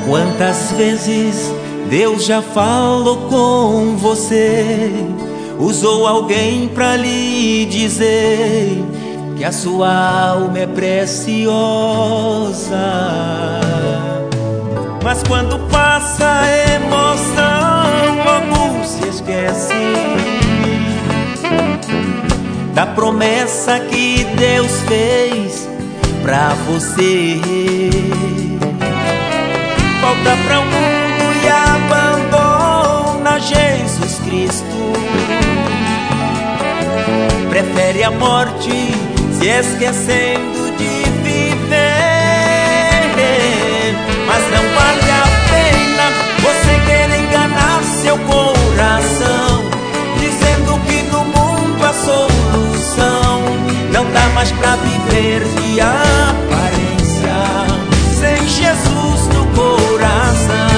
Quantas vezes Deus já falou com você, usou alguém pra lhe dizer que a sua alma é preciosa. Mas quando passa a emoção, logo se esquece da promessa que Deus fez pra você. Volta para o mundo e abandona Jesus Cristo. Prefere a morte, se esquecendo de viver. Mas não vale a pena você querer enganar seu coração, dizendo que no mundo a solução não dá mais pra viver de aparência sem Jesus no coração.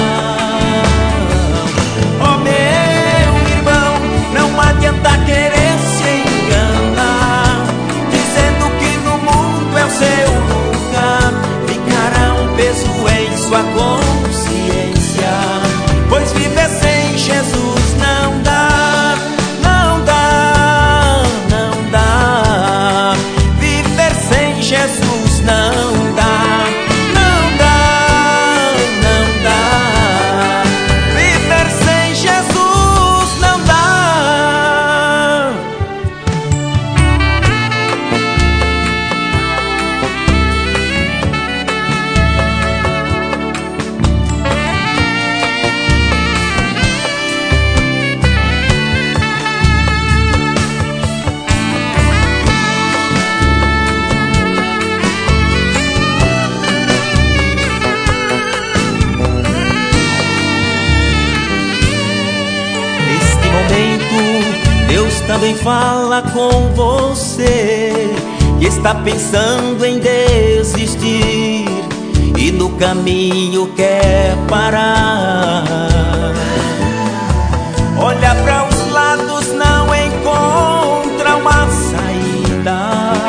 Oh meu irmão, não adianta querer se enganar, dizendo que no mundo é o seu lugar. Ficará um peso em sua consciência, pois viver sem Jesus não dá, não dá, não dá. Viver sem Jesus não dá, não dá, não dá. Viver sem Jesus não dá. Neste momento, Deus também fala com você que está pensando em desistir e no caminho quer parar. Olha para os lados, não encontra uma saída.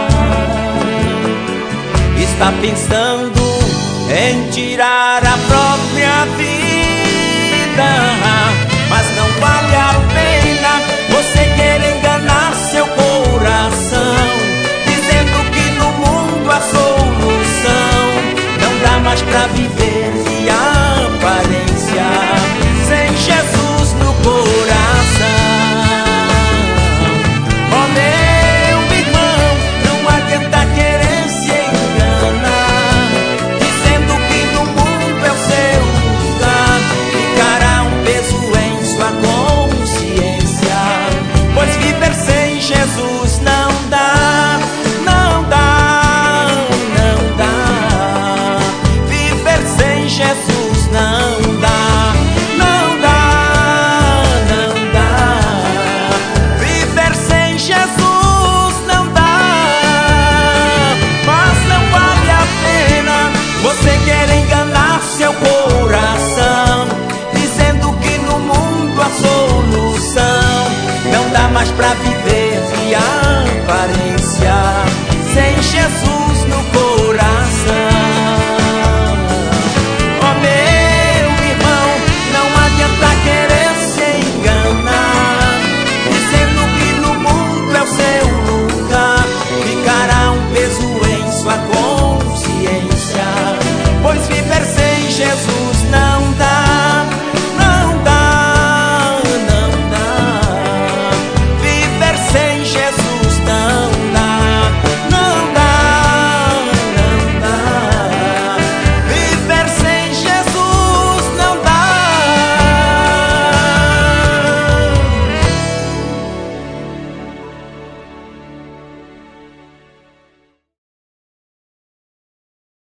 Está pensando em tirar a própria vida. Mas não vale a pena você querer enganar seu coração, dizendo que no mundo a solução não dá mais pra viver de aparência sem Jesus no coração. Oh meu irmão, não adianta querer se enganar, dizendo que no mundo é o seu lugar. Ficará um peso em sua consciência, pois viver sem Jesus não dá, não dá, não dá. Viver sem Jesus não dá, não dá, não dá. Viver sem Jesus não dá. Mas não vale a pena você querer enganar seu coração, dizendo que no mundo a solução não dá mais pra viver